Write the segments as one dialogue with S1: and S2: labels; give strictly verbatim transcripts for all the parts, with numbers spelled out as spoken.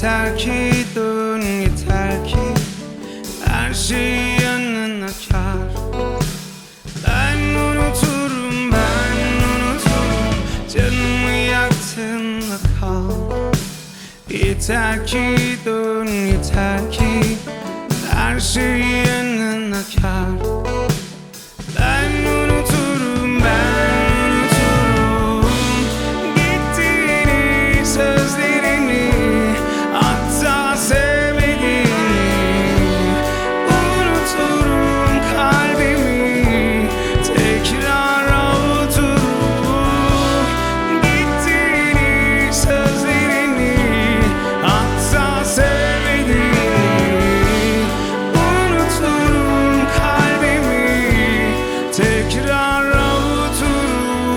S1: Yeter ki dön, yeter ki her şey yanına kar. Ben unuturum, ben unuturum, canımı yaktığında kal. Yeter ki dön, yeter ki her şey yanına kar. Ben unuturum, ben unuturum gittiğini, sözlerini, hatta sevmediğini. Unuturum kalbimi, tekrar avuturum gittiğini, sözlerini, hatta sevmediğini. Unuturum kalbimi, tekrar avuturum.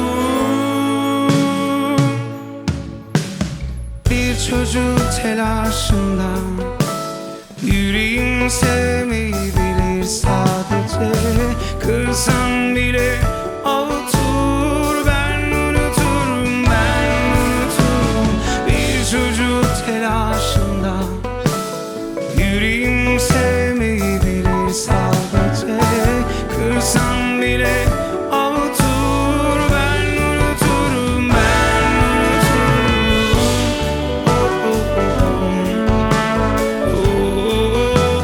S1: Bir çocuk telaşından yüreğim sevmeyi bilir sadece. Kırsan bile avutur. Ben unuturum, ben unuturum. Bir çocuk telaşından yüreğim sevmeyi bilir sadece. Kırsan bile avutur. Ben unuturum, ben unuturum. Oh, oh, oh. Oh,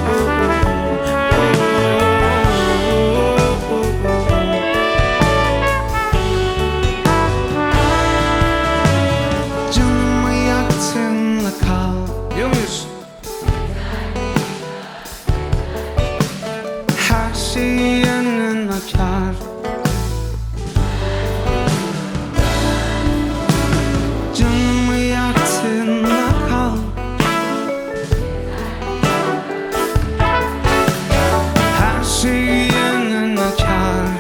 S1: oh, oh, oh. Canımı yaktığında kal. Biliyor muyuz? Her şey yanına kar. Canımı yaktığında kal. Her şey yanına kar.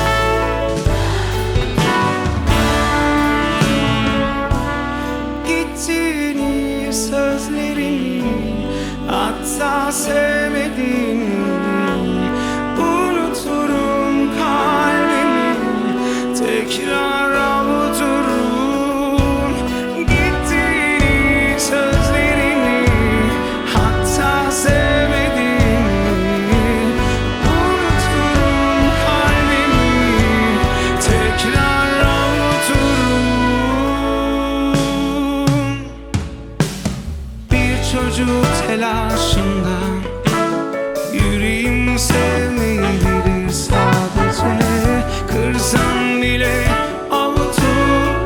S1: Gittiğini, sözlerini, hatta sevmediğini. Unuturum kalbimi, tekrar avuturum gittiğini, sözlerini, hatta sevmediğini. Unuturum kalbimi, tekrar avuturum. Bir çocuk telaşından yüreğim sevmeyi bilir sadece. Kırsan bile avutur.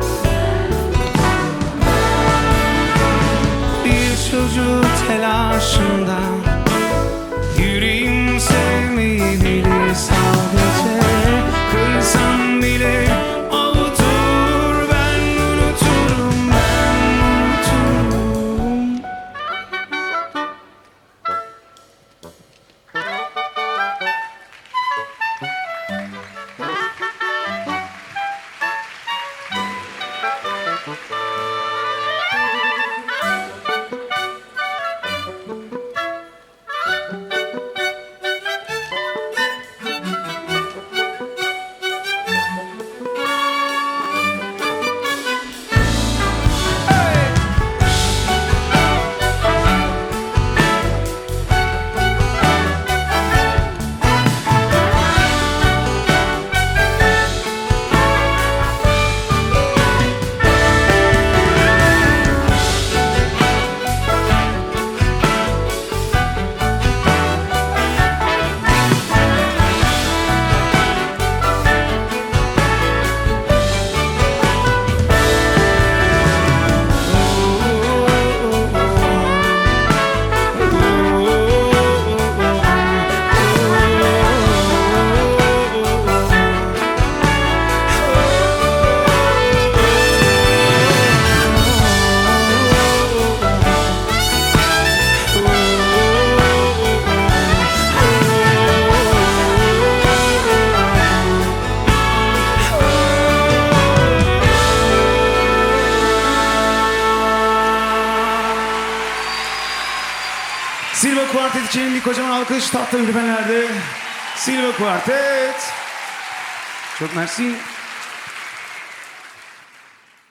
S1: Bir çocuk telaşından yüreğim sevmeyi bilir sadece. Kırsan bile avutur. Ben unuturum, ben unuturum.
S2: Silva Kuartet için bir kocaman alkış tahta ünlü nerede? Silva Kuartet. Çok mersi.